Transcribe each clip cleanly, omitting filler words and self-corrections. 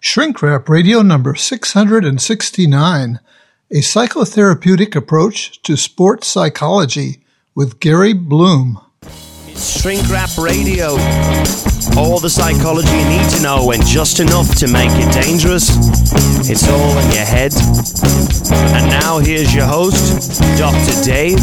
Shrink Wrap Radio number 669, a psychotherapeutic approach to sports psychology with Gary Bloom. It's Shrink Wrap Radio. All the psychology you need to know and just enough to make it dangerous. It's all in your head. And now here's your host, Dr. Dave.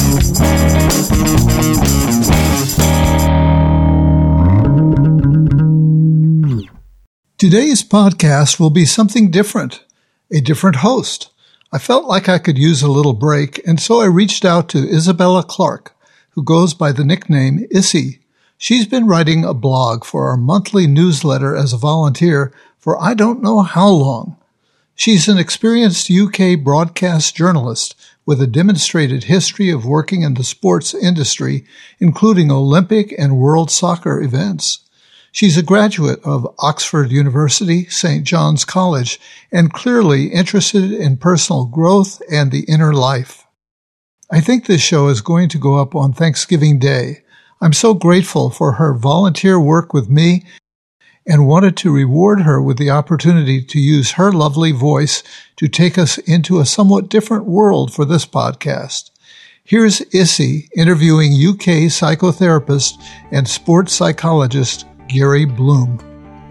Today's podcast will be something different, a different host. I felt like I could use a little break, and so I reached out to Isabella Clark, who goes by the nickname Issy. She's been writing a blog for our monthly newsletter as a volunteer for I don't know how long. She's an experienced UK broadcast journalist with a demonstrated history of working in the sports industry, including Olympic and World Soccer events. She's a graduate of Oxford University, St. John's College, and clearly interested in personal growth and the inner life. I think this show is going to go up on Thanksgiving Day. I'm so grateful for her volunteer work with me and wanted to reward her with the opportunity to use her lovely voice to take us into a somewhat different world for this podcast. Here's Issy interviewing UK psychotherapist and sports psychologist Gary Bloom.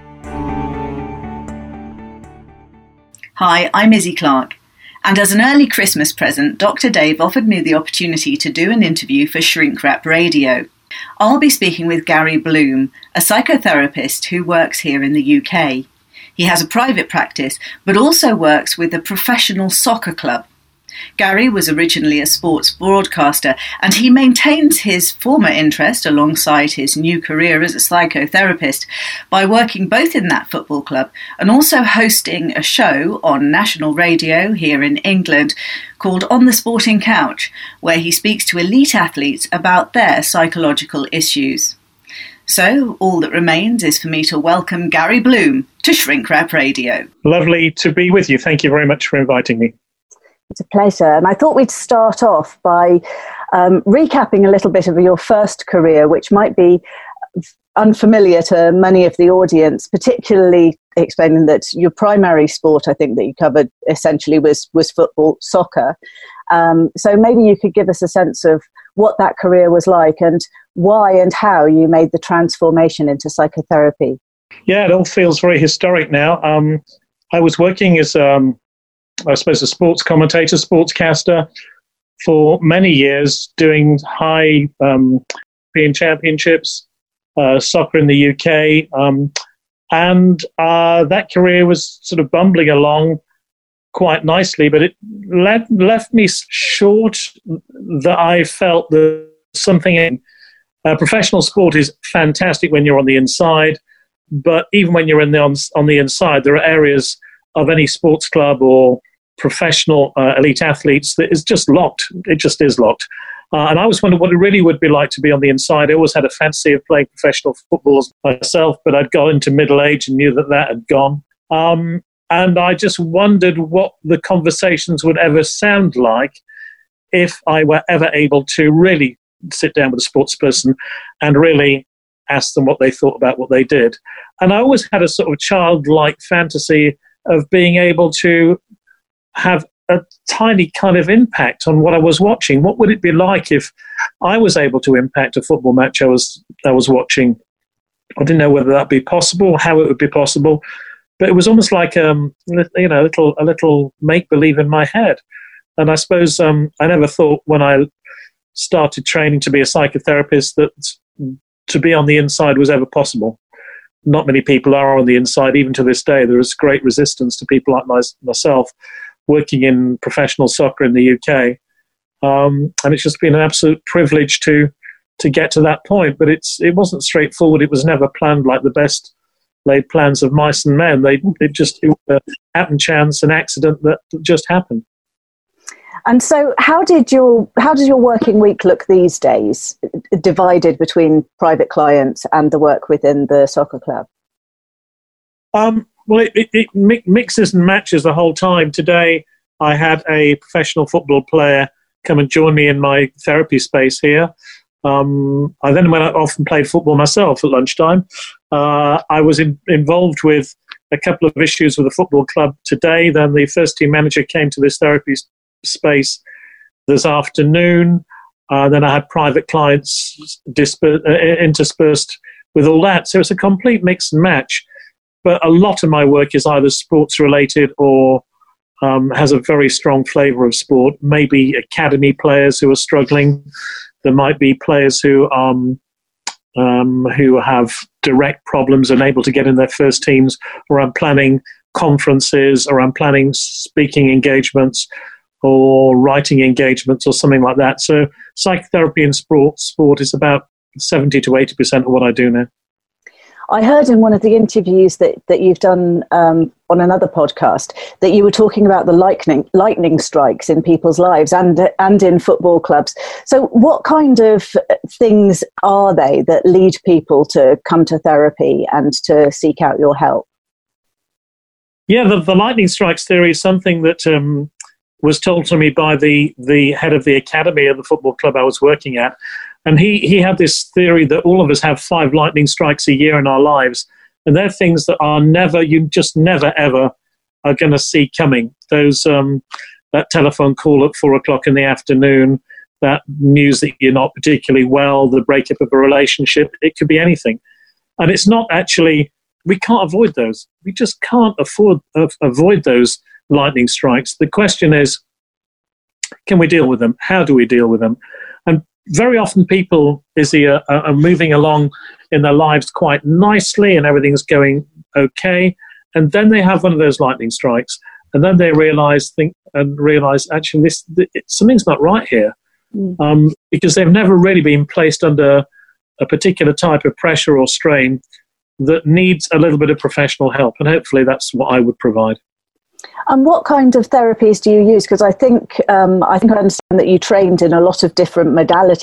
Hi, I'm Izzy Clark, and as an early Christmas present, Dr. Dave offered me the opportunity to do an interview for Shrink Wrap Radio. I'll be speaking with Gary Bloom, a psychotherapist who works here in the UK. He has a private practice, but also works with a professional soccer club. Gary was originally a sports broadcaster, and he maintains his former interest alongside his new career as a psychotherapist by working both in that football club and also hosting a show on national radio here in England called On the Sporting Couch, where he speaks to elite athletes about their psychological issues. So, all that remains is for me to welcome Gary Bloom to Shrink Wrap Radio. Lovely to be with you. Thank you very much for inviting me. It's a pleasure. And I thought we'd start off by recapping a little bit of your first career, which might be unfamiliar to many of the audience, particularly explaining that your primary sport, I think, that you covered essentially was football, soccer. So maybe you could give us a sense of what that career was like and why and how you made the transformation into psychotherapy. Yeah, it all feels very historic now. I was working as I suppose a sports commentator, sportscaster for many years, doing high European championships, soccer in the UK. And that career was sort of bumbling along quite nicely, but it left me short that I felt that something in professional sport is fantastic when you're on the inside, but even when you're on the inside, there are areas of any sports club or professional elite athletes that is just locked. It just is locked. And I always wondered what it really would be like to be on the inside. I always had a fancy of playing professional football myself, but I'd got into middle age and knew that had gone. And I just wondered what the conversations would ever sound like if I were ever able to really sit down with a sports person and really ask them what they thought about what they did. And I always had a sort of childlike fantasy of being able to have a tiny kind of impact on what I was watching. What would it be like if I was able to impact a football match I was watching? I didn't know whether that'd be possible, how it would be possible, but it was almost like a little make believe in my head. And I suppose I never thought when I started training to be a psychotherapist that to be on the inside was ever possible. Not many people are on the inside, even to this day. There is great resistance to people like myself working in professional soccer in the UK. And it's just been an absolute privilege to get to that point. But it wasn't straightforward. It was never planned like the best laid plans of mice and men. It was a happen chance, an accident that just happened. And so how does your working week look these days, divided between private clients and the work within the soccer club? Well, it mixes and matches the whole time. Today, I had a professional football player come and join me in my therapy space here. I then went off and played football myself at lunchtime. I was involved with a couple of issues with the football club today. Then the first team manager came to this therapy space this afternoon. Then I had private clients interspersed with all that. So it's a complete mix and match. But a lot of my work is either sports related or has a very strong flavour of sport. Maybe academy players who are struggling. There might be players who have direct problems and able to get in their first teams, or I'm planning conferences, or I'm planning speaking engagements or writing engagements or something like that. So psychotherapy and sport is about 70 to 80% of what I do now. I heard in one of the interviews that you've done on another podcast that you were talking about the lightning strikes in people's lives and in football clubs. So what kind of things are they that lead people to come to therapy and to seek out your help? Yeah, the lightning strikes theory is something that was told to me by the head of the academy of the football club I was working at. And he had this theory that all of us have 5 lightning strikes a year in our lives. And they're things that you just never, ever are going to see coming. Those, that telephone call at 4:00 in the afternoon, that news that you're not particularly well, the breakup of a relationship, it could be anything. And it's not actually, we can't avoid those. We just can't avoid those lightning strikes. The question is, can we deal with them? How do we deal with them? And very often people, are moving along in their lives quite nicely and everything's going okay. And then they have one of those lightning strikes. And then they realize actually something's not right here. Because they've never really been placed under a particular type of pressure or strain that needs a little bit of professional help. And hopefully that's what I would provide. And what kind of therapies do you use? Because I think I understand that you trained in a lot of different modalities.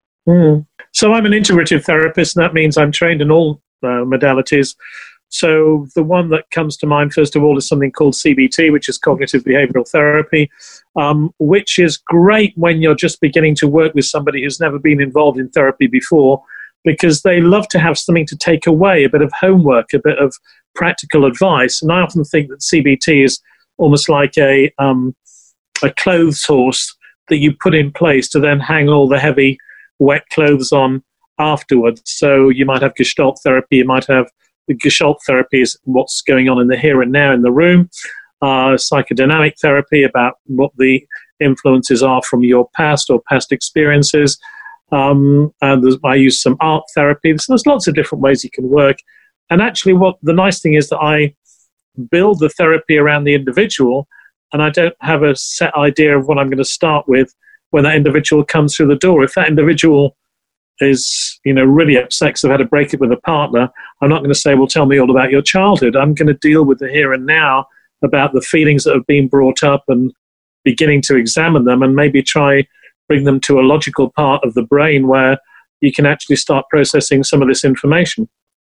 So I'm an integrative therapist, and that means I'm trained in all modalities. So the one that comes to mind, first of all, is something called CBT, which is cognitive behavioral therapy, which is great when you're just beginning to work with somebody who's never been involved in therapy before, because they love to have something to take away, a bit of homework, a bit of practical advice. And I often think that CBT is almost like a clothes horse that you put in place to then hang all the heavy, wet clothes on afterwards. So you might have Gestalt therapy, you might have the Gestalt therapy is what's going on in the here and now in the room. Psychodynamic therapy about what the influences are from your past or past experiences. And I use some art therapy. So there's lots of different ways you can work. And actually what the nice thing is that I build the therapy around the individual, and I don't have a set idea of what I'm going to start with when that individual comes through the door. If that individual is, really upset because they've had a breakup with a partner, I'm not going to say, well, tell me all about your childhood. I'm going to deal with the here and now, about the feelings that have been brought up and beginning to examine them, and maybe try bring them to a logical part of the brain where you can actually start processing some of this information.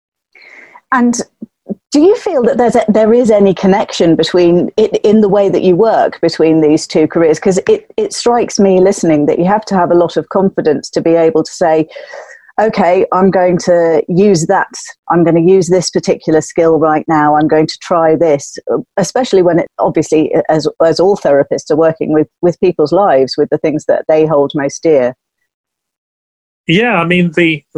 And do you feel that there is any connection between it in the way that you work between these two careers? Because it strikes me listening that you have to have a lot of confidence to be able to say, okay, I'm going to use that. I'm going to use this particular skill right now. I'm going to try this, especially when it obviously, as all therapists are working with people's lives, with the things that they hold most dear. Yeah, I mean,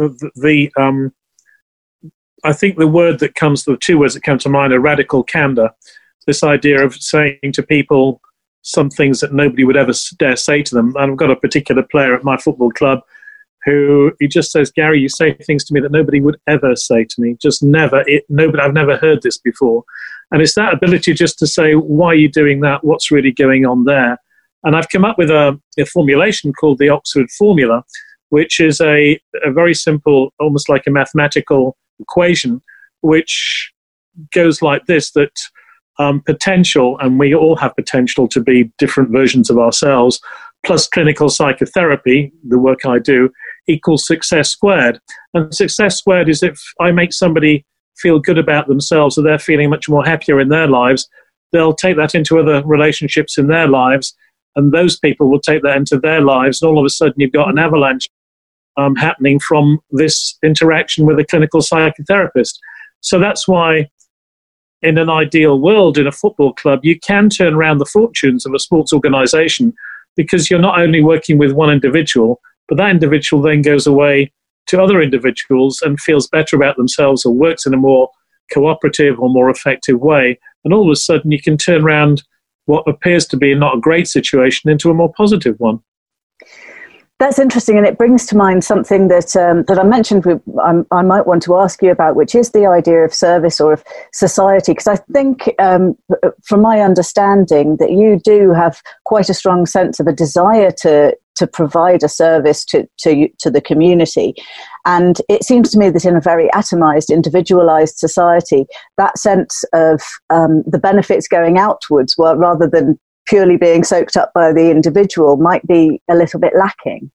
I think the 2 words that come to mind are radical candor. This idea of saying to people some things that nobody would ever dare say to them. And I've got a particular player at my football club who he just says, Gary, you say things to me that nobody would ever say to me. Just never. I've never heard this before. And it's that ability just to say, why are you doing that? What's really going on there? And I've come up with a formulation called the Oxford Formula, which is a very simple, almost like a mathematical equation, which goes like this, that potential, and we all have potential to be different versions of ourselves, plus clinical psychotherapy, the work I do, equals success squared. And success squared is if I make somebody feel good about themselves, so they're feeling much more happier in their lives, they'll take that into other relationships in their lives, and those people will take that into their lives, and all of a sudden you've got an avalanche happening from this interaction with a clinical psychotherapist. So that's why in an ideal world, in a football club, you can turn around the fortunes of a sports organisation, because you're not only working with one individual, but that individual then goes away to other individuals and feels better about themselves or works in a more cooperative or more effective way. And all of a sudden you can turn around what appears to be not a great situation into a more positive one. That's interesting, and it brings to mind something that I mentioned I might want to ask you about, which is the idea of service or of society, because I think, from my understanding, that you do have quite a strong sense of a desire to provide a service to the community. And it seems to me that in a very atomized, individualized society, that sense of the benefits going outwards, rather than purely being soaked up by the individual, might be a little bit lacking.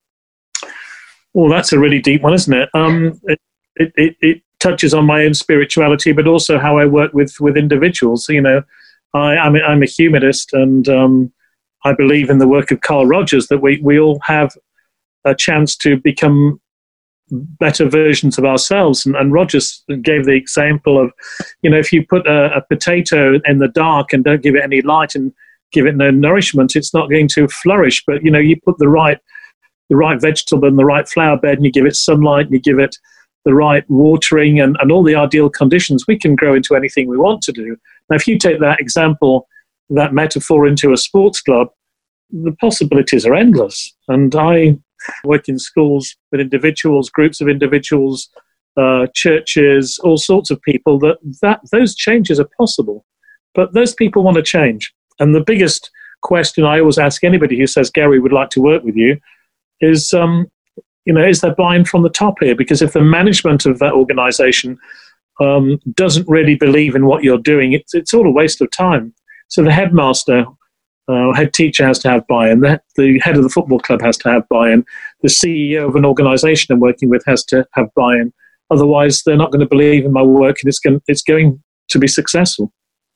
Well, that's a really deep one, isn't it? It touches on my own spirituality, but also how I work with individuals. You know, I'm a humanist, and I believe in the work of Carl Rogers, that we all have a chance to become better versions of ourselves. And Rogers gave the example of, you know, if you put a potato in the dark and don't give it any light and give it no nourishment, it's not going to flourish. But, you know, you put the right vegetable in the right flower bed, and you give it sunlight, and you give it the right watering and all the ideal conditions, we can grow into anything we want to do. Now, if you take that example, that metaphor, into a sports club, the possibilities are endless. And I work in schools with individuals, groups of individuals, churches, all sorts of people, that those changes are possible. But those people want to change. And the biggest question I always ask anybody who says, Gary, would like to work with you, is, is there buy-in from the top here? Because if the management of that organization doesn't really believe in what you're doing, it's all a waste of time. So the headmaster, head teacher has to have buy-in. The head of the football club has to have buy-in. The CEO of an organization I'm working with has to have buy-in. Otherwise, they're not going to believe in my work, and it's going to be successful.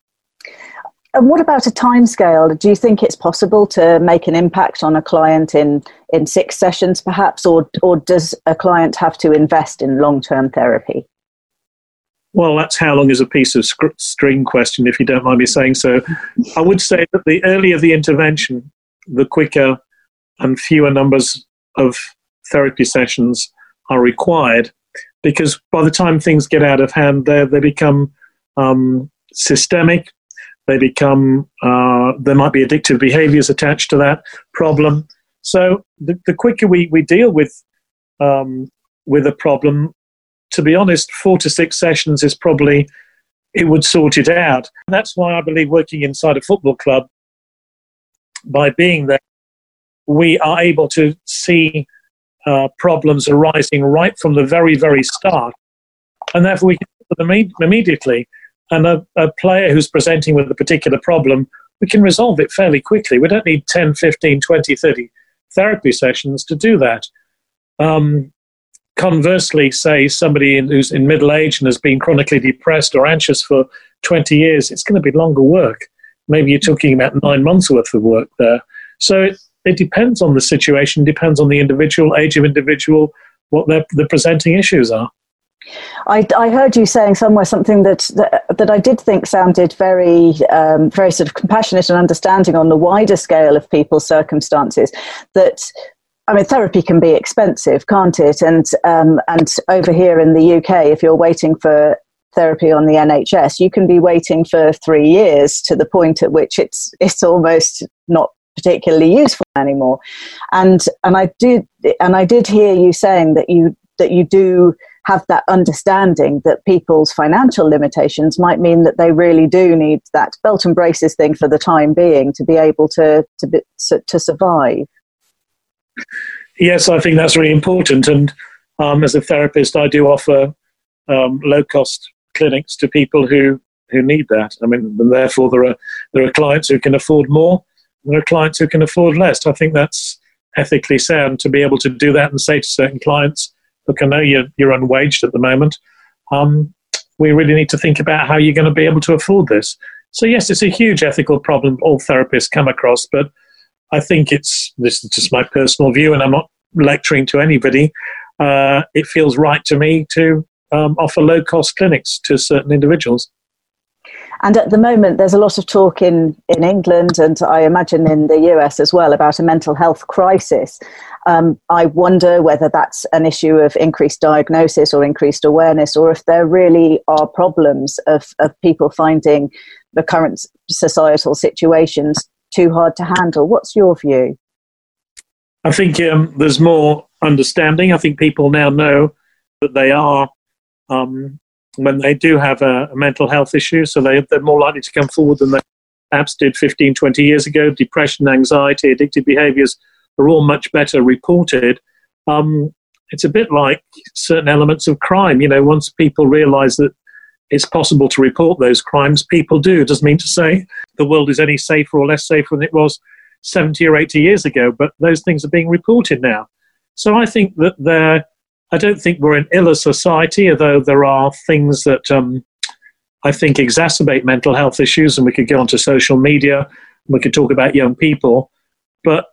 And what about a timescale? Do you think it's possible to make an impact on a client in 6 sessions, perhaps, or does a client have to invest in long-term therapy? Well, that's how long is a piece of string question, if you don't mind me saying so. I would say that the earlier the intervention, the quicker and fewer numbers of therapy sessions are required, because by the time things get out of hand, they become systemic. They become, there might be addictive behaviors attached to that problem. So the quicker we deal with a problem, to be honest, 4 to 6 sessions is probably, it would sort it out. And that's why I believe working inside a football club, by being there, we are able to see problems arising right from the very, very start. And therefore we can deal with them immediately. And a player who's presenting with a particular problem, we can resolve it fairly quickly. We don't need 10, 15, 20, 30 therapy sessions to do that. Conversely, say somebody who's in middle age and has been chronically depressed or anxious for 20 years, it's going to be longer work. Maybe you're talking about 9 months worth of work there. So it depends on the situation, depends on the individual, age of individual, what the presenting issues are. I heard you saying somewhere something that I did think sounded very very sort of compassionate and understanding on the wider scale of people's circumstances. That, I mean, therapy can be expensive, can't it? And over here in the UK, if you're waiting for therapy on the NHS, you can be waiting for 3 years, to the point at which it's almost not particularly useful anymore. And I did hear you saying that you do have that understanding that people's financial limitations might mean that they really do need that belt and braces thing for the time being to be able to survive. Yes, I think that's really important. And as a therapist, I do offer low-cost clinics to people who need that. I mean, and therefore there are clients who can afford more, and there are clients who can afford less. I think that's ethically sound to be able to do that and say to certain clients, look, I know you're unwaged at the moment. We really need to think about how you're going to be able to afford this. So yes, it's a huge ethical problem all therapists come across, but I think this is just my personal view, and I'm not lecturing to anybody. It feels right to me to offer low-cost clinics to certain individuals. And at the moment, there's a lot of talk in England, and I imagine in the US as well, about a mental health crisis. I wonder whether that's an issue of increased diagnosis or increased awareness, or if there really are problems of people finding the current societal situations too hard to handle. What's your view? I think there's more understanding. I think people now know that they are, when they do have a mental health issue, so they're more likely to come forward than they perhaps did 15, 20 years ago. Depression, anxiety, addictive behaviours are all much better reported. It's a bit like certain elements of crime. You know, once people realise that it's possible to report those crimes, people do. It doesn't mean to say the world is any safer or less safer than it was 70 or 80 years ago, but those things are being reported now. So I think that I don't think we're an iller society, although there are things that I think exacerbate mental health issues, and we could go onto social media, and we could talk about young people. But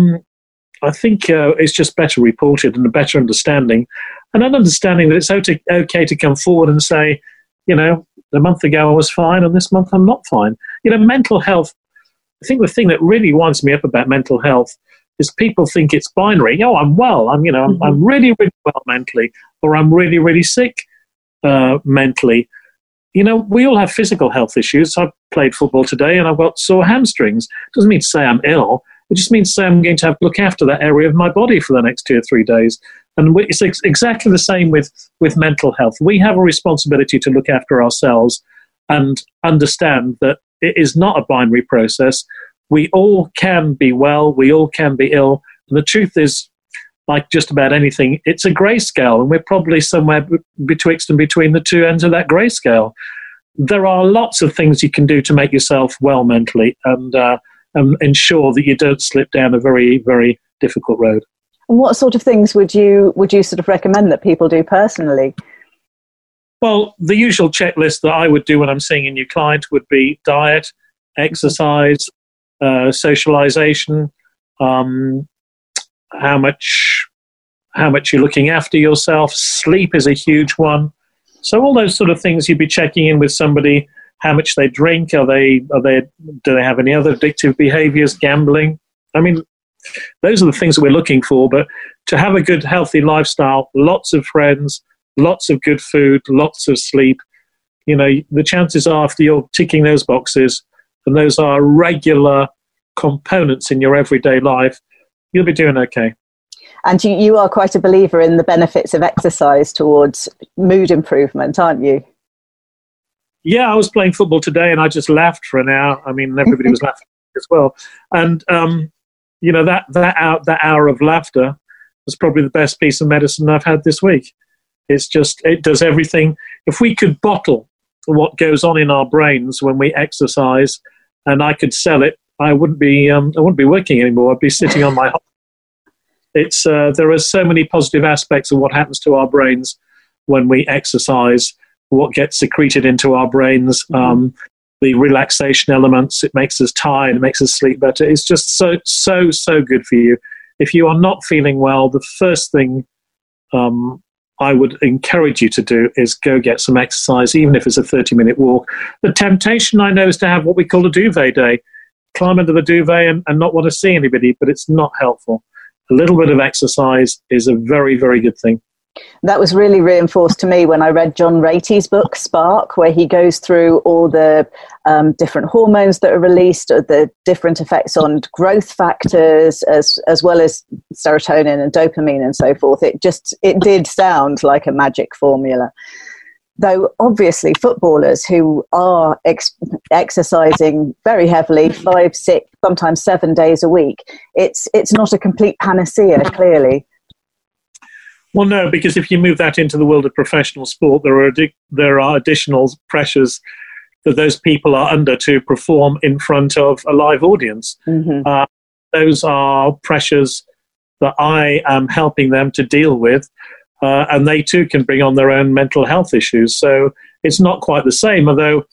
I think it's just better reported and a better understanding, and an understanding that it's okay to come forward and say, you know, a month ago I was fine, and this month I'm not fine. You know, mental health, I think the thing that really winds me up about mental health is people think it's binary. Oh, I'm well. I'm really, really well mentally, or I'm really, really sick mentally. You know, we all have physical health issues. I played football today and I've got sore hamstrings. It doesn't mean to say I'm ill. It just means to say I'm going to have to look after that area of my body for the next 2 or 3 days. And it's exactly the same with mental health. We have a responsibility to look after ourselves and understand that it is not a binary process. We all can be well, we all can be ill. And the truth is, like just about anything, it's a grayscale, and we're probably somewhere betwixt and between the two ends of that grayscale. There are lots of things you can do to make yourself well mentally and ensure that you don't slip down a very, very difficult road. And what sort of things would you sort of recommend that people do personally? Well, the usual checklist that I would do when I'm seeing a new client would be diet, exercise, socialization, how much you're looking after yourself. Sleep is a huge one. So all those sort of things you'd be checking in with somebody. How much they drink? Do they have any other addictive behaviors? Gambling? I mean, those are the things that we're looking for. But to have a good, healthy lifestyle, lots of friends, lots of good food, lots of sleep. You know, the chances are, if you're ticking those boxes, and those are regular components in your everyday life, you'll be doing okay. And you are quite a believer in the benefits of exercise towards mood improvement, aren't you? Yeah, I was playing football today and I just laughed for an hour. I mean, everybody was laughing as well. And, you know, that hour of laughter was probably the best piece of medicine I've had this week. It does everything. If we could bottle what goes on in our brains when we exercise, and I could sell it, I wouldn't be working anymore. I'd be sitting on my home. There are so many positive aspects of what happens to our brains when we exercise, what gets secreted into our brains, the relaxation elements. It makes us tired, it makes us sleep better. It's just so good for you. If you are not feeling well, the first thing I would encourage you to do is go get some exercise, even if it's a 30-minute walk. The temptation, I know, is to have what we call a duvet day. Climb under the duvet and not want to see anybody, but it's not helpful. A little bit of exercise is a very, very good thing. That was really reinforced to me when I read John Ratey's book, Spark, where he goes through all the different hormones that are released, the different effects on growth factors, as well as serotonin and dopamine and so forth. It did sound like a magic formula. Though obviously footballers who are exercising very heavily, 5, 6, sometimes 7 days a week, it's not a complete panacea, clearly. Well, no, because if you move that into the world of professional sport, there are additional pressures that those people are under to perform in front of a live audience. Mm-hmm. Those are pressures that I am helping them to deal with, and they too can bring on their own mental health issues. So it's not quite the same, although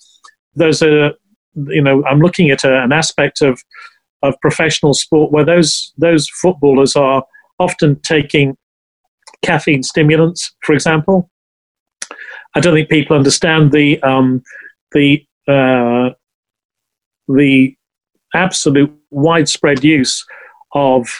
I'm looking at an aspect of professional sport where those footballers are often taking caffeine stimulants, for example. I don't think people understand the the absolute widespread use of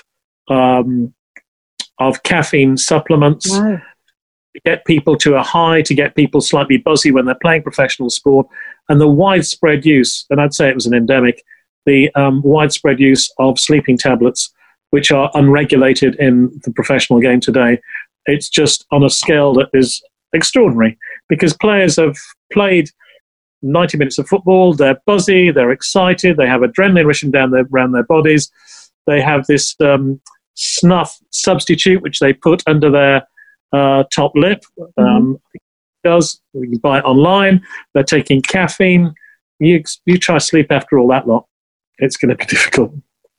caffeine supplements. Wow. To get people to a high, to get people slightly buzzy when they're playing professional sport, and the widespread use, and I'd say it was an endemic, the widespread use of sleeping tablets, which are unregulated in the professional game today. It's just on a scale that is extraordinary, because players have played 90 minutes of football, they're buzzy, they're excited, they have adrenaline rushing around their bodies, they have this snuff substitute which they put under their top lip. You can buy it online. They're taking caffeine. You try sleep after all that lot, it's going to be difficult.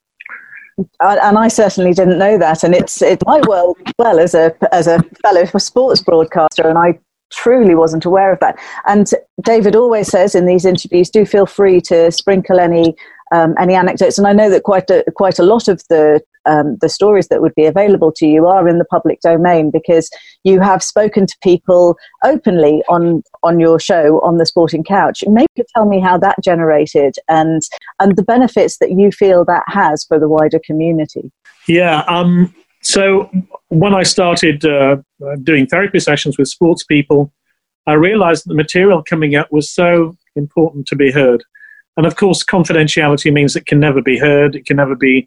And I certainly didn't know that, and it's my world well as a fellow sports broadcaster, and I truly wasn't aware of that. And David always says in these interviews, do feel free to sprinkle any anecdotes. And I know that quite a lot of the stories that would be available to you are in the public domain, because you have spoken to people openly on your show on the Sporting Couch. Maybe you could tell me how that generated and the benefits that you feel that has for the wider community. Yeah. So when I started doing therapy sessions with sports people, I realized that the material coming up was so important to be heard. And of course, confidentiality means it can never be heard. It can never be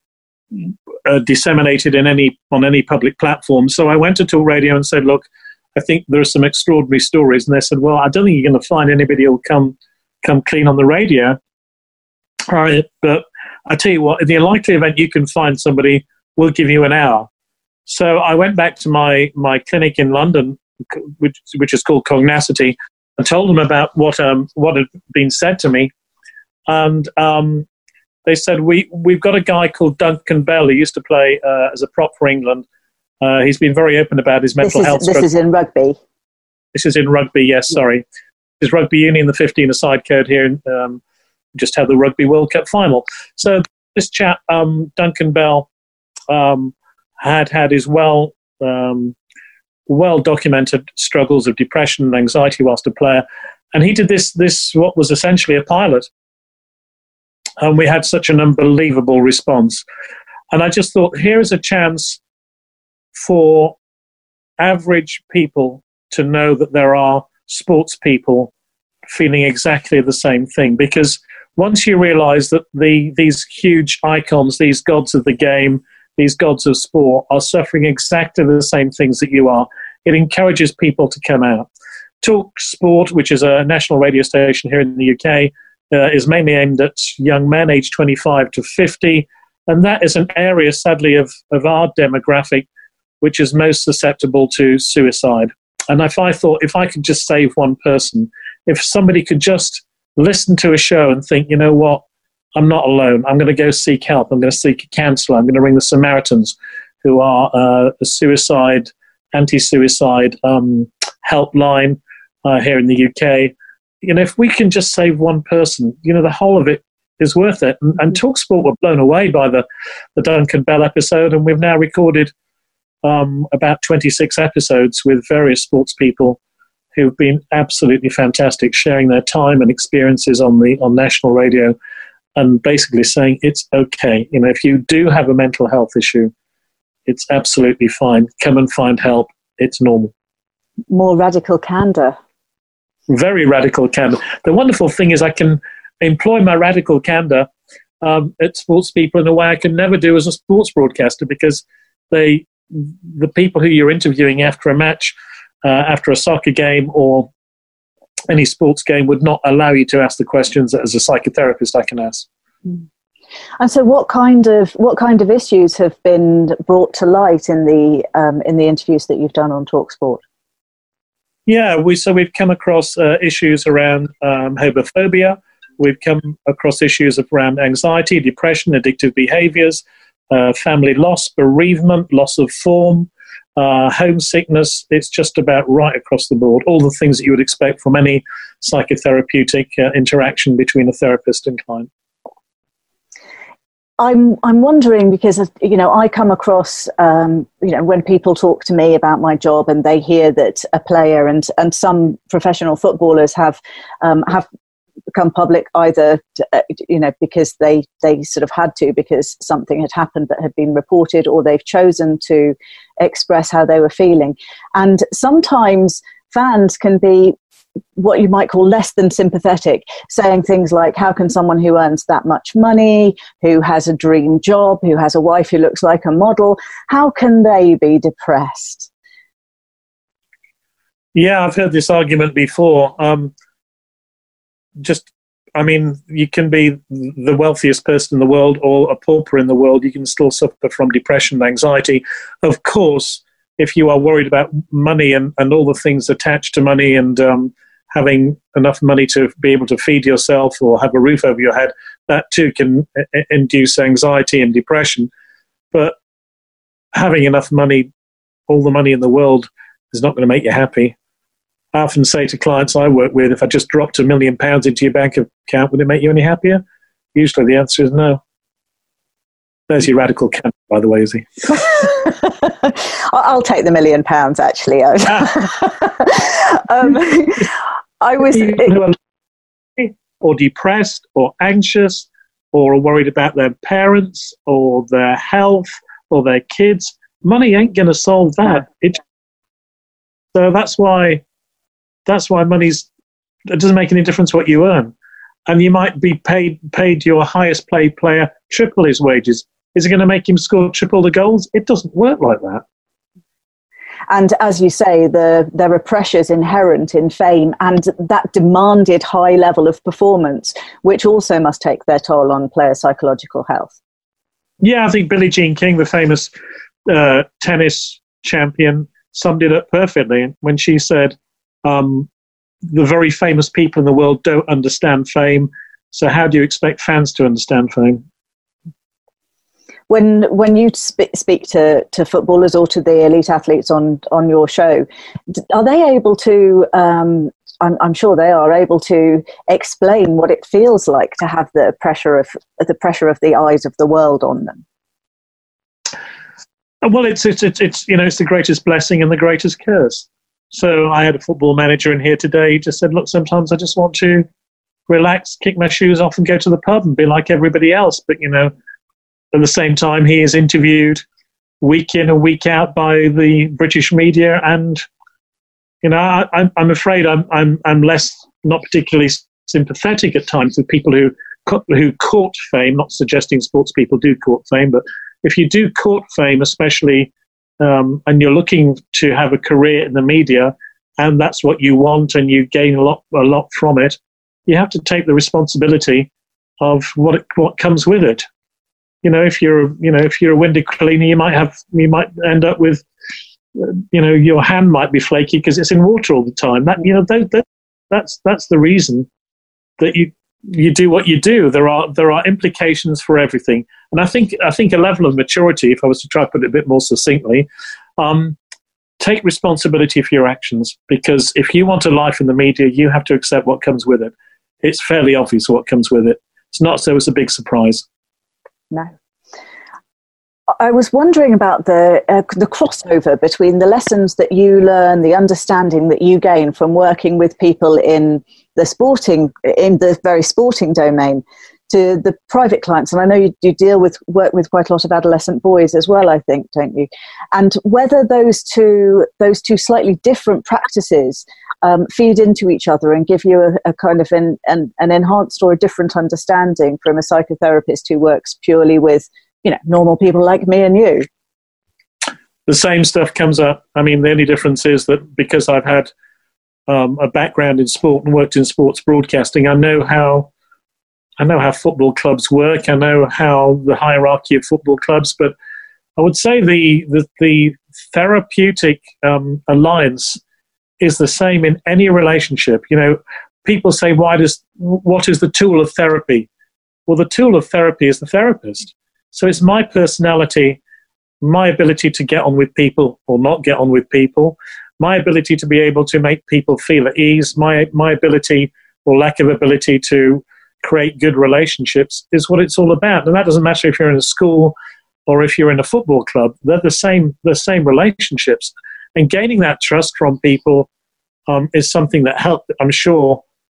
disseminated on any public platform. So I went to Talk Radio and said, look, I think there are some extraordinary stories. And they said, well, I don't think you're going to find anybody who'll come clean on the radio. All right, but I tell you what, in the unlikely event you can find somebody, we'll give you an hour. So I went back to my clinic in London, which is called Cognacity, and told them about what had been said to me. And they said, we've got a guy called Duncan Bell who used to play as a prop for England. He's been very open about his mental health. This is in rugby. This is in rugby, yes, sorry. It's rugby union, the 15-a-side code here. Just had the Rugby World Cup final. So this chap, Duncan Bell, had his well-documented struggles of depression and anxiety whilst a player. And he did this what was essentially a pilot. And we had such an unbelievable response. And I just thought, here is a chance for average people to know that there are sports people feeling exactly the same thing. Because once you realize that these huge icons, these gods of the game, these gods of sport are suffering exactly the same things that you are, it encourages people to come out. Talk Sport, which is a national radio station here in the UK, is mainly aimed at young men aged 25 to 50. And that is an area, sadly, of our demographic which is most susceptible to suicide. And if I could just save one person, if somebody could just listen to a show and think, you know what, I'm not alone. I'm going to go seek help. I'm going to seek a counsellor. I'm going to ring the Samaritans, who are a anti-suicide helpline here in the UK. If we can just save one person, the whole of it is worth it. And TalkSport were blown away by the Duncan Bell episode, and we've now recorded about 26 episodes with various sports people who've been absolutely fantastic, sharing their time and experiences on national radio, and basically saying it's okay. If you do have a mental health issue, it's absolutely fine. Come and find help. It's normal. More radical candor. Very radical candor. The wonderful thing is I can employ my radical candor at sports people in a way I can never do as a sports broadcaster, because the people who you're interviewing after a match, after a soccer game or any sports game, would not allow you to ask the questions that as a psychotherapist I can ask. And so what kind of issues have been brought to light in the interviews that you've done on TalkSport? Yeah, we've come across issues around homophobia. We've come across issues around anxiety, depression, addictive behaviors, family loss, bereavement, loss of form, homesickness. It's just about right across the board. All the things that you would expect from any psychotherapeutic interaction between a therapist and client. I'm wondering, because I come across when people talk to me about my job and they hear that a player and some professional footballers have become public, either because they sort of had to, because something had happened that had been reported, or they've chosen to express how they were feeling. And sometimes fans can be what you might call less than sympathetic, saying things like, how can someone who earns that much money, who has a dream job, who has a wife who looks like a model, how can they be depressed? Yeah, I've heard this argument before. You can be the wealthiest person in the world or a pauper in the world. You can still suffer from depression and anxiety. Of course, if you are worried about money and all the things attached to money and having enough money to be able to feed yourself or have a roof over your head, that too can induce anxiety and depression. But having enough money, all the money in the world, is not going to make you happy. I often say to clients I work with, if I just dropped £1 million into your bank account, would it make you any happier? Usually the answer is no. There's your radical candidate, by the way, Izzy. I'll take the £1 million, actually. I was... or depressed or anxious or worried about their parents or their health or their kids. Money ain't going to solve that. So that's why it doesn't make any difference what you earn. And you might be paid your highest paid player triple his wages. Is it going to make him score triple the goals? It doesn't work like that. And as you say, there are pressures inherent in fame and that demanded high level of performance, which also must take their toll on players' psychological health. Yeah, I think Billie Jean King, the famous tennis champion, summed it up perfectly when she said, the very famous people in the world don't understand fame, so how do you expect fans to understand fame? When you speak to footballers or to the elite athletes on your show, are they able to, I'm sure they are able to explain what it feels like to have the pressure of the eyes of the world on them? Well, it's the greatest blessing and the greatest curse. So I had a football manager in here today. He just said, look, sometimes I just want to relax, kick my shoes off and go to the pub and be like everybody else. But, at the same time, he is interviewed week in and week out by the British media. And, I'm afraid I'm less, not particularly sympathetic at times with people who court fame, not suggesting sports people do court fame, but if you do court fame, especially, and you're looking to have a career in the media, and that's what you want, and you gain a lot from it, you have to take the responsibility of what comes with it. If you're a window cleaner, you might end up with, your hand might be flaky because it's in water all the time. That's the reason that you do what you do. There are implications for everything, and I think a level of maturity, if I was to try to put it a bit more succinctly, take responsibility for your actions. Because if you want a life in the media, you have to accept what comes with it. It's fairly obvious what comes with it. It's not so it's a big surprise. No. I was wondering about the crossover between the lessons that you learn, the understanding that you gain from working with people in the very sporting domain, to the private clients. And I know you work with quite a lot of adolescent boys as well, I think, don't you? And whether those two slightly different practices feed into each other and give you a kind of an enhanced or a different understanding from a psychotherapist who works purely with normal people like me and you. The same stuff comes up. I mean, the only difference is that because I've had a background in sport and worked in sports broadcasting, I know how football clubs work. I know how the hierarchy of football clubs. But I would say the therapeutic alliance is the same in any relationship. People say, what is the tool of therapy? Well, the tool of therapy is the therapist. So it's my personality, my ability to get on with people or not get on with people, my ability to be able to make people feel at ease, my ability or lack of ability to create good relationships is what it's all about. And that doesn't matter if you're in a school or if you're in a football club. They're the same relationships. And gaining that trust from people is something that helped, I'm sure,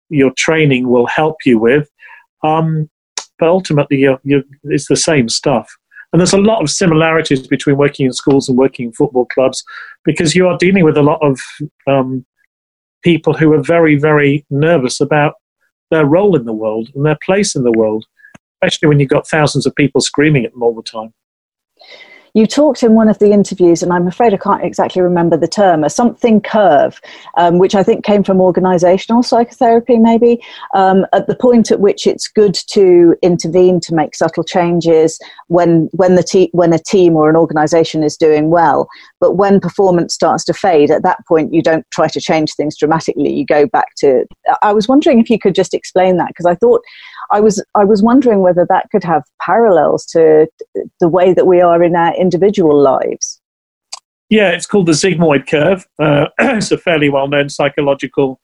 your training will help you with. But ultimately, it's the same stuff. And there's a lot of similarities between working in schools and working in football clubs, because you are dealing with a lot of people who are very, very nervous about their role in the world and their place in the world, especially when you've got thousands of people screaming at them all the time. You talked in one of the interviews, and I'm afraid I can't exactly remember the term, a something curve, which I think came from organisational psychotherapy, maybe, at the point at which it's good to intervene to make subtle changes when a team or an organisation is doing well. But when performance starts to fade, at that point, you don't try to change things dramatically. You go back to... I was wondering if you could just explain that, because I thought... I was wondering whether that could have parallels to the way that we are in our individual lives. Yeah, it's called the sigmoid curve. It's a fairly well-known psychological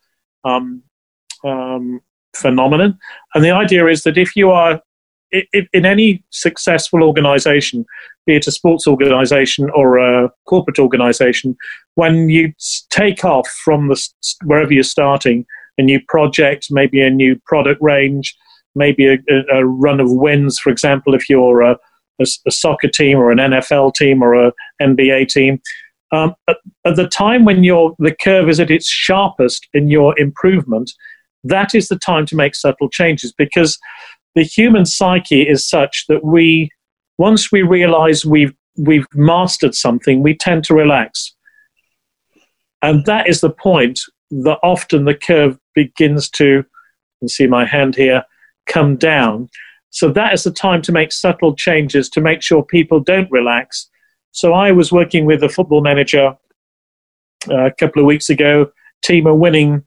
phenomenon. And the idea is that if you are in any successful organization, be it a sports organization or a corporate organization, when you take off from wherever you're starting, a new project, maybe a new product range, maybe a run of wins, for example, if you're a soccer team or an NFL team or an NBA team. At the time when the curve is at its sharpest in your improvement, that is the time to make subtle changes, because the human psyche is such that once we realize we've mastered something, we tend to relax. And that is the point that often the curve begins to, you can see my hand here, come down. So that is the time to make subtle changes to make sure people don't relax. So I was working with a football manager a couple of weeks ago. Team are winning.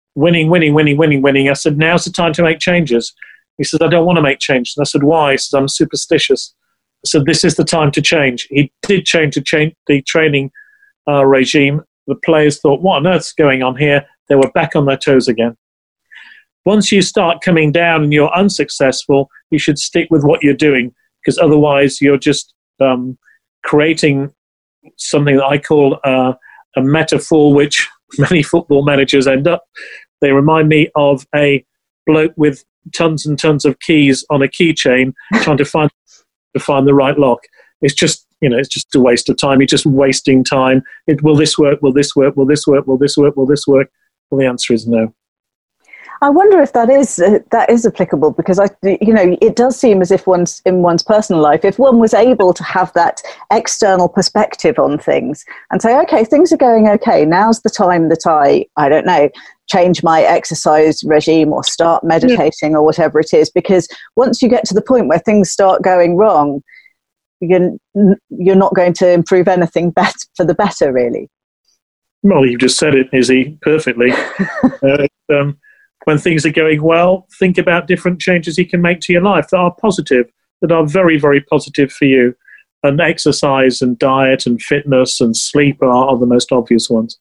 I said, now's the time to make changes. He said, I don't want to make changes. And I said, why? He said, I'm superstitious. I said, this is the time to change. He did change the training regime. The players thought, what on earth's going on here? They were back on their toes again. Once you start coming down and you're unsuccessful, you should stick with what you're doing, because otherwise you're just creating something that I call a metaphor, which many football managers end up. They remind me of a bloke with tons and tons of keys on a keychain trying to find the right lock. It's just, it's just a waste of time. You're just wasting time. Will this work? Will this work? Will this work? Will this work? Will this work? Well, the answer is no. I wonder if that is applicable, because it does seem as if in one's personal life, if one was able to have that external perspective on things and say, okay, things are going okay, now's the time that I don't know, change my exercise regime or start meditating or whatever it is, because once you get to the point where things start going wrong, you're not going to improve anything for the better, really. Well, you just said it, Izzy, perfectly. When things are going well, think about different changes you can make to your life that are positive, that are very, very positive for you. And exercise and diet and fitness and sleep are the most obvious ones.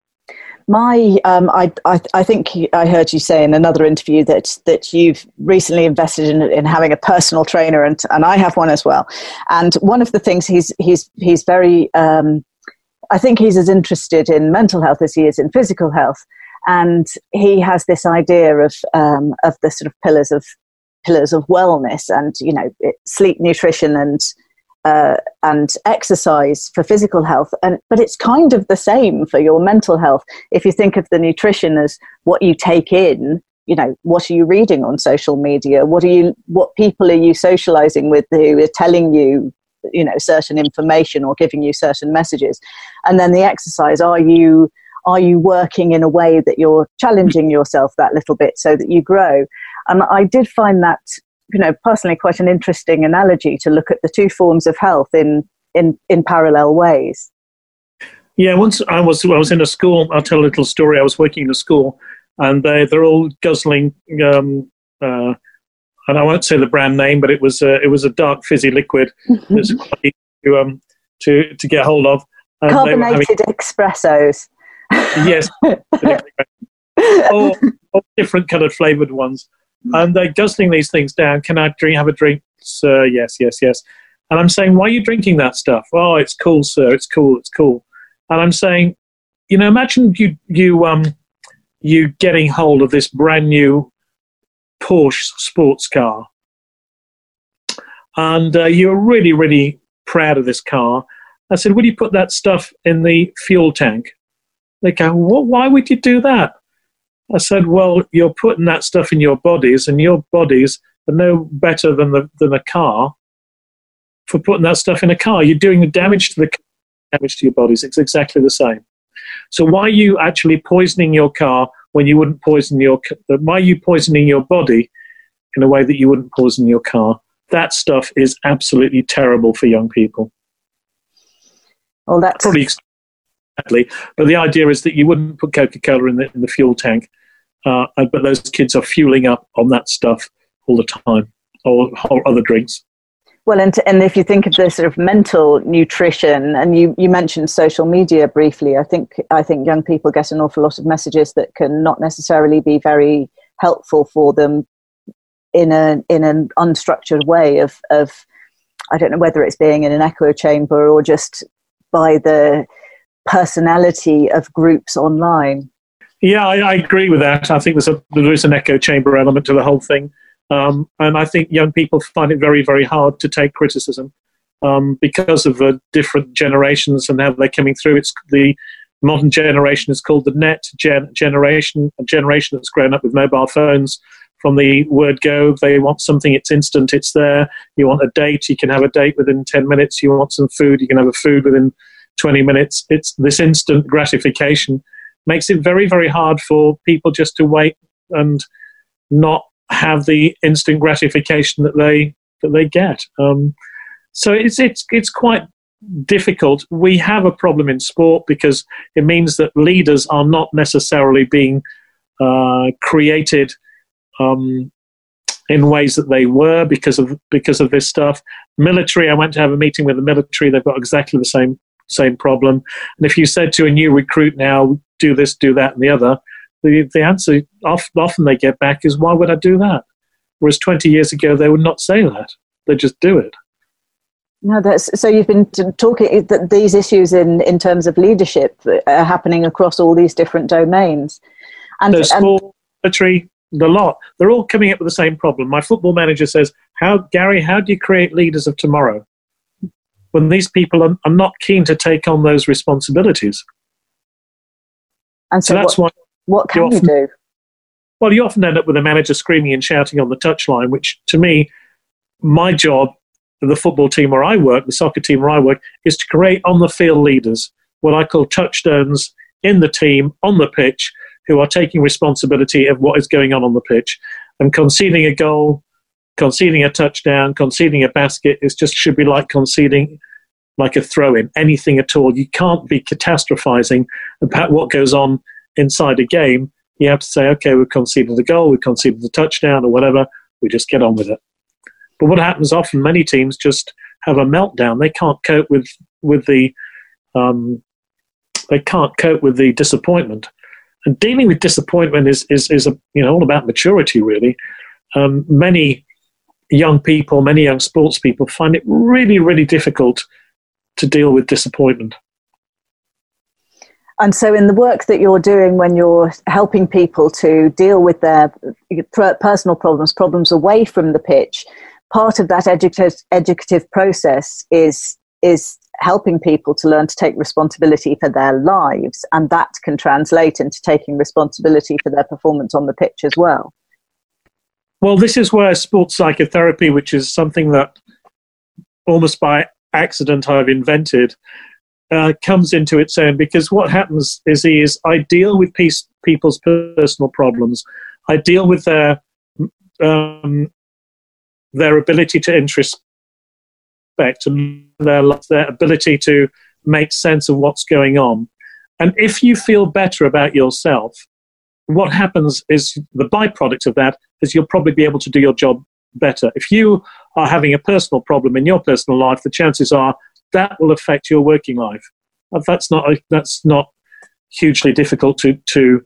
I think I heard you say in another interview that you've recently invested in having a personal trainer, and I have one as well. And one of the things he's very, I think he's as interested in mental health as he is in physical health. And he has this idea of the sort of pillars of wellness, and sleep, nutrition, and exercise for physical health. But it's kind of the same for your mental health. If you think of the nutrition as what you take in, what are you reading on social media? What people are you socializing with who are telling you, certain information or giving you certain messages? And then the exercise, are you working in a way that you're challenging yourself that little bit so that you grow? And I did find that, personally quite an interesting analogy to look at the two forms of health in parallel ways. Yeah, once I was in a school. I'll tell a little story. I was working in a school, and they're all guzzling, and I won't say the brand name, but it was a dark fizzy liquid that's quite easy to get hold of. And carbonated espressos. Yes, all different coloured flavoured ones, and they're guzzling these things down. Can I have a drink, sir? Yes. And I'm saying, why are you drinking that stuff? Oh, it's cool, sir. It's cool. And I'm saying, imagine you you getting hold of this brand new Porsche sports car. And you're really, really proud of this car. I said, will you put that stuff in the fuel tank? They go, why would you do that? I said, well, you're putting that stuff in your bodies, and your bodies are no better than a car for putting that stuff in a car. You're doing the damage to the car, damage to your bodies. It's exactly the same. So why are you actually poisoning your car when you wouldn't poison why are you poisoning your body in a way that you wouldn't poison your car? That stuff is absolutely terrible for young people. Well, that's probably exactly. But the idea is that you wouldn't put Coca-Cola in the fuel tank, but those kids are fueling up on that stuff all the time, or other drinks. Well, and if you think of the sort of mental nutrition, and you mentioned social media briefly, I think young people get an awful lot of messages that can not necessarily be very helpful for them in an unstructured way of I don't know whether it's being in an echo chamber or just by the personality of groups online. Yeah, I agree with that. I think there is an echo chamber element to the whole thing. And I think young people find it very, very hard to take criticism because of the different generations and how they're coming through. It's the modern generation is called the net generation, a generation that's grown up with mobile phones from the word go. They want something, it's instant, it's there. You want a date, you can have a date within 10 minutes. You want some food, you can have a food within 20 minutes. It's this instant gratification makes it very, very hard for people just to wait and not have the instant gratification that they get. So it's quite difficult. We have a problem in sport because it means that leaders are not necessarily being created in ways that they were because of this stuff. Military, I went to have a meeting with the military. They've got exactly the same problem. And if you said to a new recruit now, do this, do that, and the other, the answer often they get back is, why would I do that? Whereas 20 years ago, they would not say that. They just do it. No, so you've been talking that these issues in terms of leadership are happening across all these different domains. And sport, military, the lot. They're all coming up with the same problem. My football manager says, Gary, how do you create leaders of tomorrow when these people are not keen to take on those responsibilities? And so that's what can you do? Well, you often end up with a manager screaming and shouting on the touchline, which to me, my job, the football team where I work, the soccer team where I work, is to create on-the-field leaders, what I call touchstones in the team, on the pitch, who are taking responsibility of what is going on the pitch. And conceding a goal, conceding a touchdown, conceding a basket, should be like conceding like a throw-in, anything at all. You can't be catastrophizing about what goes on inside a game. You have to say, okay, we've conceded a goal, we've conceded a touchdown or whatever, we just get on with it. But what happens often, many teams just have a meltdown. They can't cope with the disappointment. And dealing with disappointment is all about maturity, really. Many young people, many young sports people find it really, really difficult to deal with disappointment. And so in the work that you're doing when you're helping people to deal with their personal problems away from the pitch, part of that educative process is helping people to learn to take responsibility for their lives, and that can translate into taking responsibility for their performance on the pitch as well. Well, this is where sports psychotherapy, which is something that almost by accident I've invented, comes into its own, because what happens is I deal with people's personal problems. I deal with their ability to introspect and their ability to make sense of what's going on. And if you feel better about yourself, what happens is the byproduct of that is you'll probably be able to do your job better. If you are having a personal problem in your personal life, the chances are that will affect your working life. That's not hugely difficult to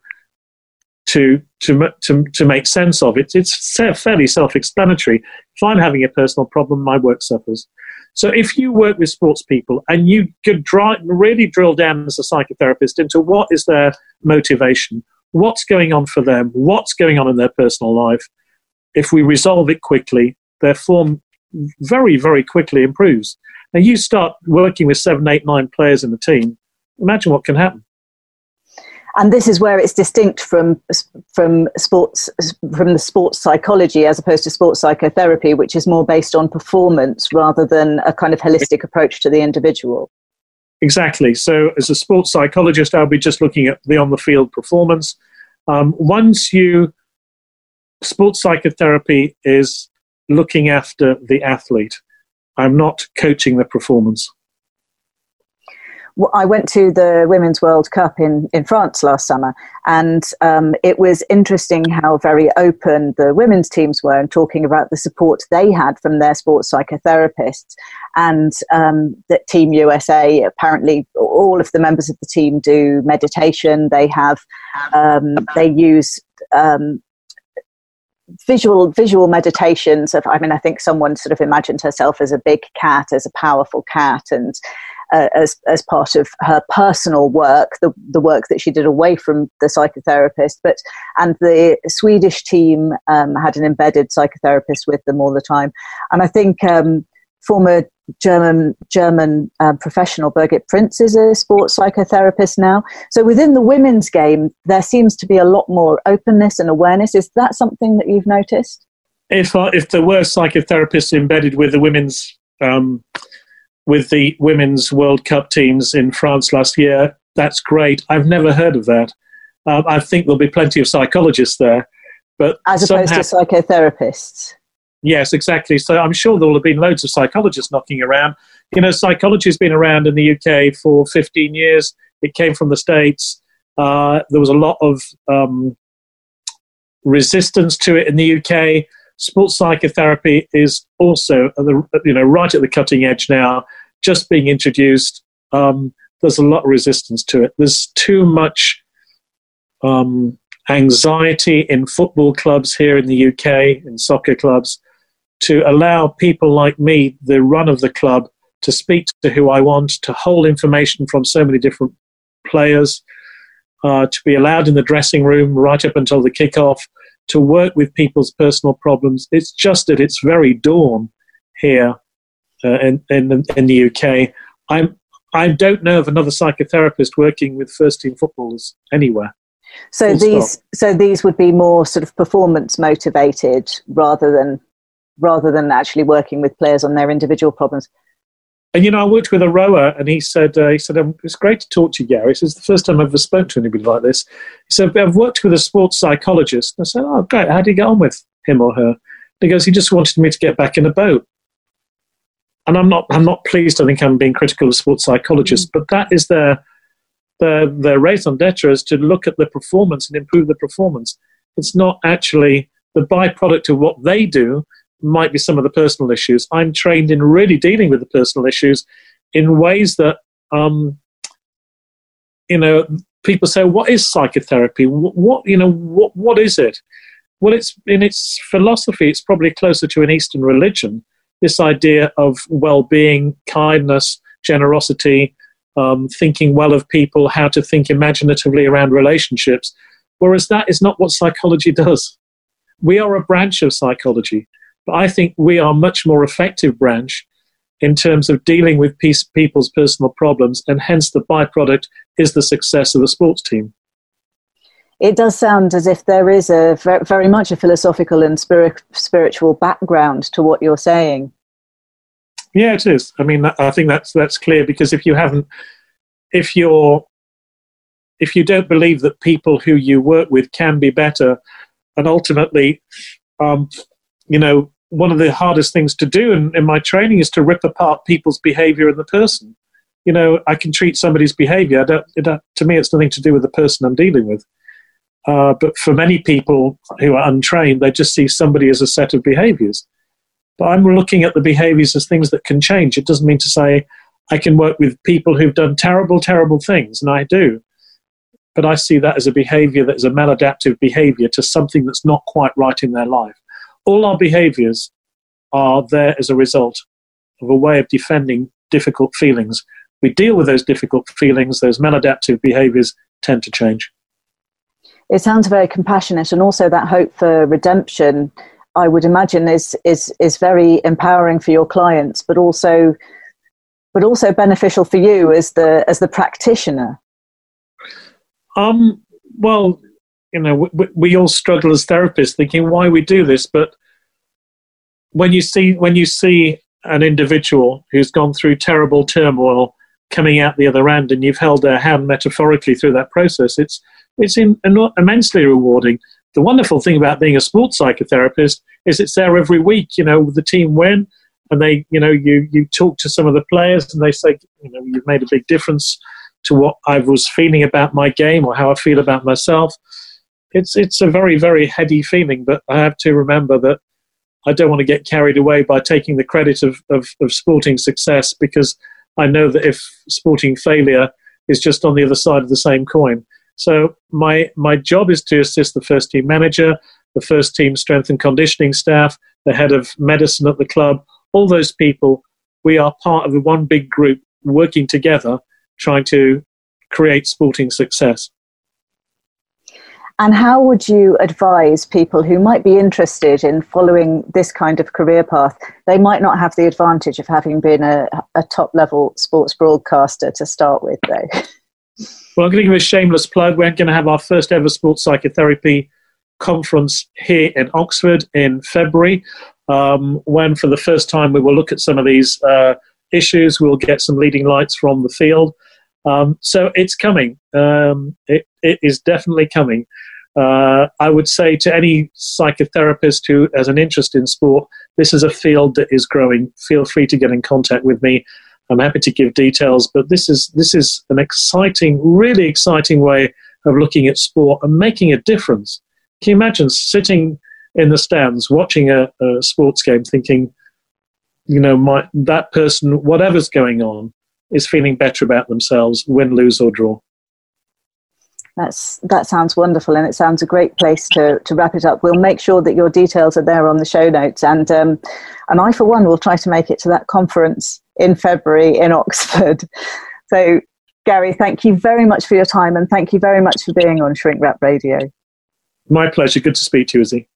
make sense of. It's fairly self-explanatory. If I'm having a personal problem, my work suffers. So if you work with sports people and you could really drill down as a psychotherapist into what is their motivation, what's going on for them, what's going on in their personal life. If we resolve it quickly, their form very, very quickly improves. Now, you start working with 7, 8, 9 players in the team, imagine what can happen. And this is where it's distinct from the sports psychology as opposed to sports psychotherapy, which is more based on performance rather than a kind of holistic approach to the individual. Exactly. So as a sports psychologist, I'll be just looking at the on-the-field performance. Sports psychotherapy is looking after the athlete. I'm not coaching the performance. I went to the Women's World Cup in France last summer, and it was interesting how very open the women's teams were in talking about the support they had from their sports psychotherapists. And that Team USA, apparently all of the members of the team do meditation. They have, they use visual meditations of, I think someone sort of imagined herself as a big cat, as a powerful cat, and as part of her personal work, the work that she did away from the psychotherapist. And the Swedish team had an embedded psychotherapist with them all the time. And I think former German professional Birgit Prinz is a sports psychotherapist now. So within the women's game, there seems to be a lot more openness and awareness. Is that something that you've noticed? If there were psychotherapists embedded with the women's World Cup teams in France last year, that's great. I've never heard of that. I think there'll be plenty of psychologists there, but as opposed to psychotherapists. Yes, exactly. So I'm sure there will have been loads of psychologists knocking around. Psychology has been around in the UK for 15 years. It came from the States. There was a lot of resistance to it in the UK. Sports psychotherapy is also, right at the cutting edge now, just being introduced. There's a lot of resistance to it. There's too much anxiety in football clubs here in the UK, in soccer clubs, to allow people like me, the run of the club, to speak to who I want, to hold information from so many different players, to be allowed in the dressing room right up until the kickoff, to work with people's personal problems. It's just at its very dawn here in the UK. I don't know of another psychotherapist working with first-team footballers anywhere. So these would be more sort of performance motivated rather than actually working with players on their individual problems. And I worked with a rower, and he said it's great to talk to you, Gary. He says, the first time I've ever spoken to anybody like this. He said, I've worked with a sports psychologist. And I said, oh, great. How do you get on with him or her? And he goes, he just wanted me to get back in a boat. And I'm not pleased. I think I'm being critical of sports psychologists, but that is their raison d'etre, is to look at the performance and improve the performance. It's not actually the byproduct of what they do. Might be some of the personal issues. I'm trained in really dealing with the personal issues in ways that, people say, what is psychotherapy? What is it? Well, it's in its philosophy, it's probably closer to an Eastern religion, this idea of well-being, kindness, generosity, thinking well of people, how to think imaginatively around relationships, whereas that is not what psychology does. We are a branch of psychology. But I think we are a much more effective branch in terms of dealing with people's personal problems, and hence the byproduct is the success of the sports team. It does sound as if there is very much a philosophical and spiritual background to what you're saying. Yeah, it is. I mean, I think that's clear, because if you don't believe that people who you work with can be better, and ultimately, one of the hardest things to do in my training is to rip apart people's behavior in the person. I can treat somebody's behavior. To me, it's nothing to do with the person I'm dealing with. But for many people who are untrained, they just see somebody as a set of behaviors. But I'm looking at the behaviors as things that can change. It doesn't mean to say I can work with people who've done terrible, terrible things, and I do. But I see that as a behavior that is a maladaptive behavior to something that's not quite right in their life. All our behaviors are there as a result of a way of defending difficult feelings. We deal with those difficult feelings, those maladaptive behaviors tend to change. It sounds very compassionate, and also that hope for redemption, I would imagine, is very empowering for your clients, but also beneficial for you as the practitioner. Well, we all struggle as therapists, thinking why we do this. But when you see an individual who's gone through terrible turmoil coming out the other end, and you've held their hand metaphorically through that process, it's immensely rewarding. The wonderful thing about being a sports psychotherapist is it's there every week. The team win, and you talk to some of the players, and they say, you've made a big difference to what I was feeling about my game or how I feel about myself. It's a very, very heady feeling, but I have to remember that I don't want to get carried away by taking the credit of sporting success, because I know that if sporting failure is just on the other side of the same coin. So my job is to assist the first team manager, the first team strength and conditioning staff, the head of medicine at the club, all those people. We are part of the one big group working together, trying to create sporting success. And how would you advise people who might be interested in following this kind of career path? They might not have the advantage of having been a top-level sports broadcaster to start with, though. Well, I'm going to give a shameless plug. We're going to have our first ever sports psychotherapy conference here in Oxford in February, when for the first time we will look at some of these issues. We'll get some leading lights from the field. So it's coming. It is definitely coming. I would say to any psychotherapist who has an interest in sport, this is a field that is growing. Feel free to get in contact with me. I'm happy to give details, but this is an exciting, really exciting way of looking at sport and making a difference. Can you imagine sitting in the stands watching a sports game thinking, that person, whatever's going on, is feeling better about themselves, win, lose or draw. That sounds wonderful, and it sounds a great place to wrap it up. We'll make sure that your details are there on the show notes, and I, for one, will try to make it to that conference in February in Oxford. So, Gary, thank you very much for your time, and thank you very much for being on Shrink Rap Radio. My pleasure. Good to speak to you, Izzy.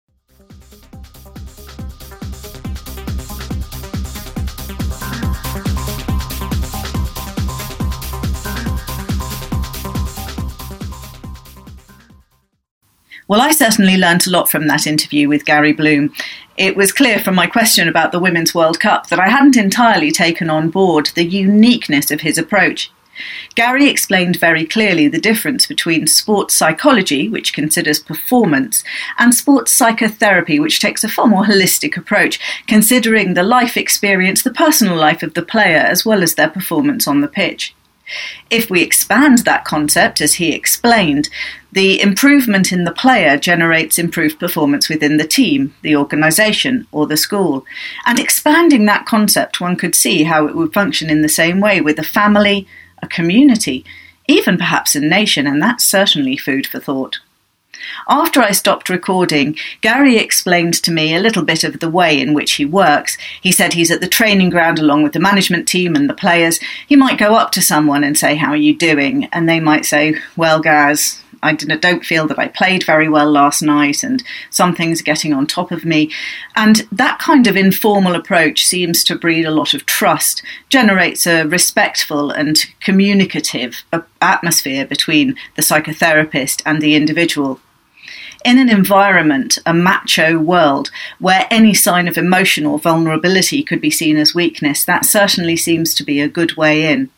Well, I certainly learnt a lot from that interview with Gary Bloom. It was clear from my question about the Women's World Cup that I hadn't entirely taken on board the uniqueness of his approach. Gary explained very clearly the difference between sports psychology, which considers performance, and sports psychotherapy, which takes a far more holistic approach, considering the life experience, the personal life of the player, as well as their performance on the pitch. If we expand that concept, as he explained, the improvement in the player generates improved performance within the team, the organisation, or the school. And expanding that concept, one could see how it would function in the same way with a family, a community, even perhaps a nation, and that's certainly food for thought. After I stopped recording, Gary explained to me a little bit of the way in which he works. He said he's at the training ground along with the management team and the players. He might go up to someone and say, "How are you doing?" And they might say, "Well, Gaz, I don't feel that I played very well last night and some things are getting on top of me." And that kind of informal approach seems to breed a lot of trust, generates a respectful and communicative atmosphere between the psychotherapist and the individual. In an environment, a macho world, where any sign of emotional vulnerability could be seen as weakness, that certainly seems to be a good way in.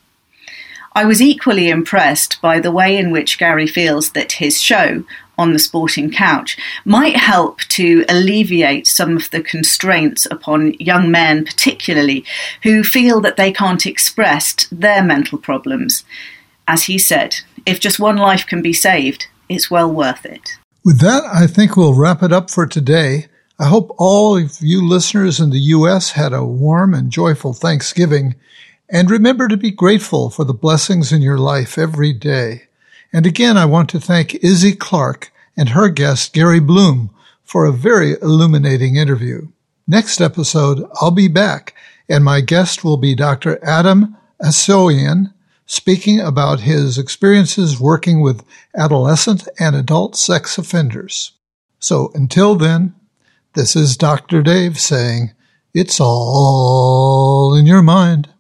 I was equally impressed by the way in which Gary feels that his show, On the Sporting Couch, might help to alleviate some of the constraints upon young men particularly, who feel that they can't express their mental problems. As he said, if just one life can be saved, it's well worth it. With that, I think we'll wrap it up for today. I hope all of you listeners in the U.S. had a warm and joyful Thanksgiving. And remember to be grateful for the blessings in your life every day. And again, I want to thank Izzy Clark and her guest, Gary Bloom, for a very illuminating interview. Next episode, I'll be back, and my guest will be Dr. Adam Asoyan, speaking about his experiences working with adolescent and adult sex offenders. So until then, this is Dr. Dave saying, it's all in your mind.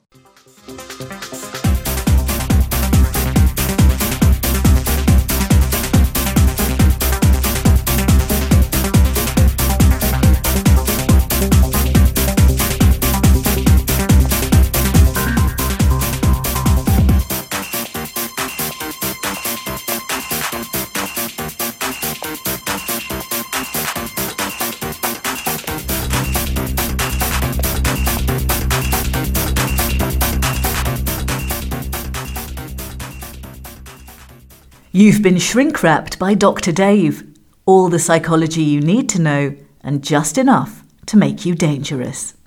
You've been shrink-wrapped by Dr. Dave. All the psychology you need to know and just enough to make you dangerous.